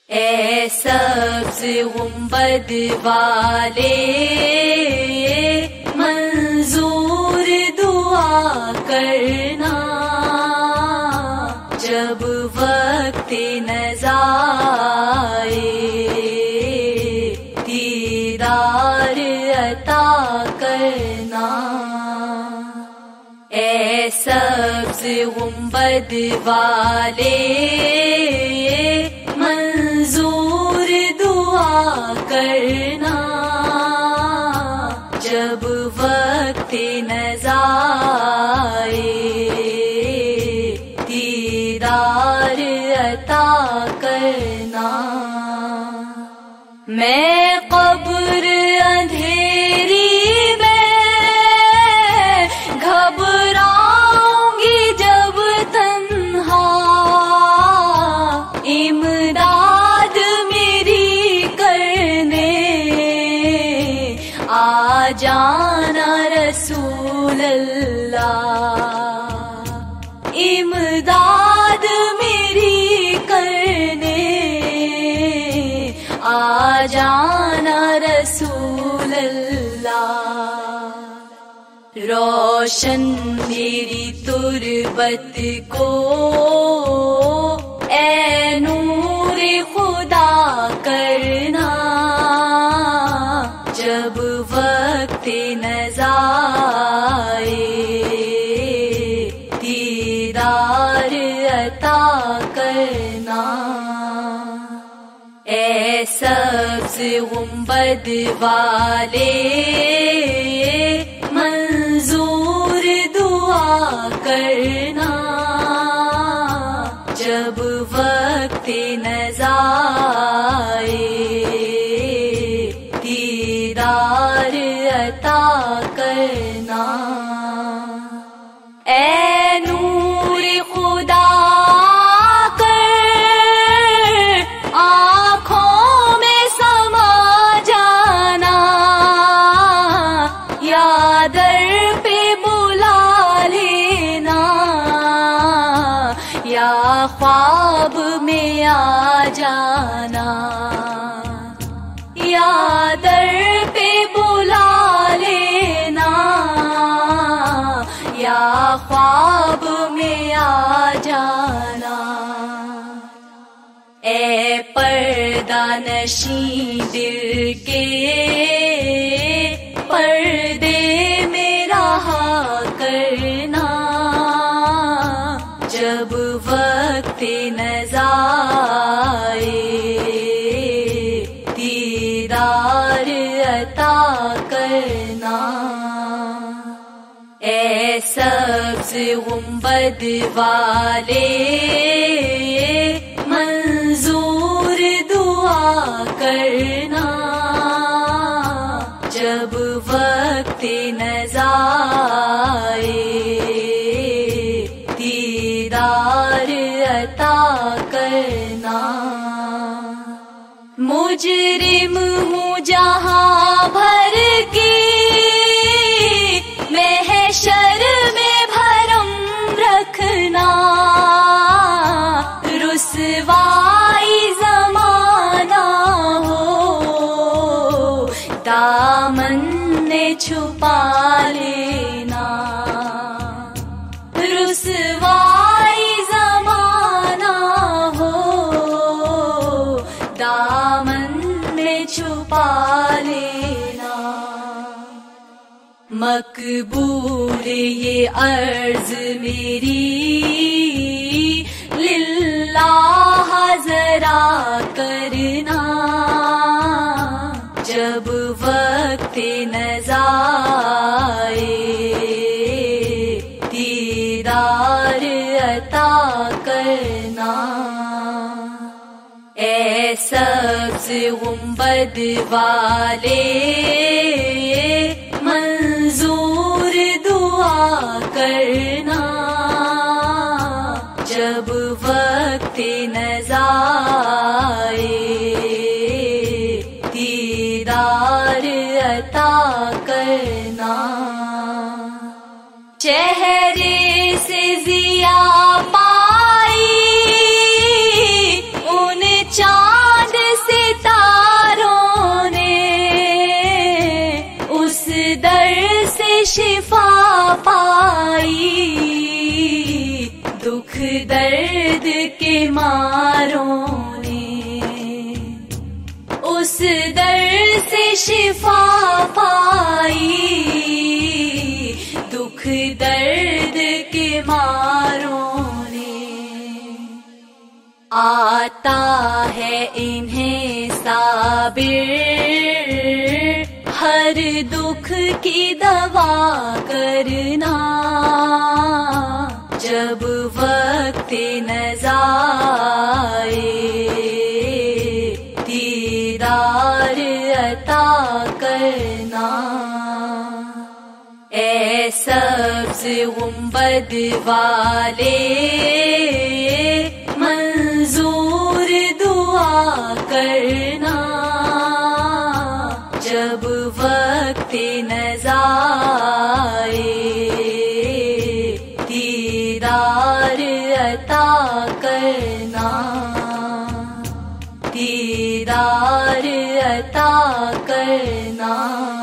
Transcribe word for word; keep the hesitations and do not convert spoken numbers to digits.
اے سبز گنبد والے منظور دعا کرنا، جب وقت نزا آئے دیدار عطا کرنا۔ اے سبز گنبد والے منظور دعا کرنا، جب وقت نزا آئے دیدار عطا کرنا۔ میں قبر اندھیری میں گھبراؤں گی جب تنہا، امداد میری کرنے آ جانا رسول اللہ، امداد میری کرنے آ جانا رسول اللہ۔ روشن میری تربت کو اے نور خدا کرنا، جب وقت نزا آئے دیدار عطا کرنا۔ اے سبز گنبد والے منظور دعا کرنا، جب وقت نزا آئے دیدار عطا کرنا۔ اے نور خدا خواب میں آ جانا، یا در پہ بلا لینا، یا خواب میں آ جانا۔ اے پردہ نشین دل کے پردے میں رہا کرنا، جب وقت نزا آئے دیدار عطا کرنا۔ اے سبز گنبد والے منظور دعا کرنا، جب وقت نزا آئے دیدار عطا کرنا۔ مجرم ہوں جہاں بھر کی محشر میں بھرم رکھنا، رسوائی زمانہ ہو دامن نے چھپا لینا، رسوائی زمانہ ہو دامن میں چھپا لینا۔ مقبول یہ عرض میری للہ ذرا کرنا، جب وقت نزا آئے دیدار عطا کرنا۔ اے سبز گنبد والے منظور دعا کرنا، جب وقت نزا آئے دیدار عطا کرنا۔ چہرے سے ضیا پائی ان چاند بیماروں نے اس در سے شفا پائی، دکھ درد کے ماروں نے آتا ہے انہیں صابر ہر دکھ کی دوا کرنا، جب وقت نزا آئے دیدار عطا کرنا۔ اے سبز گنبد والے منظور دعا کرنا، جب وقت نزا آئے دیدار عطا کرنا، دیدار عطا کرنا۔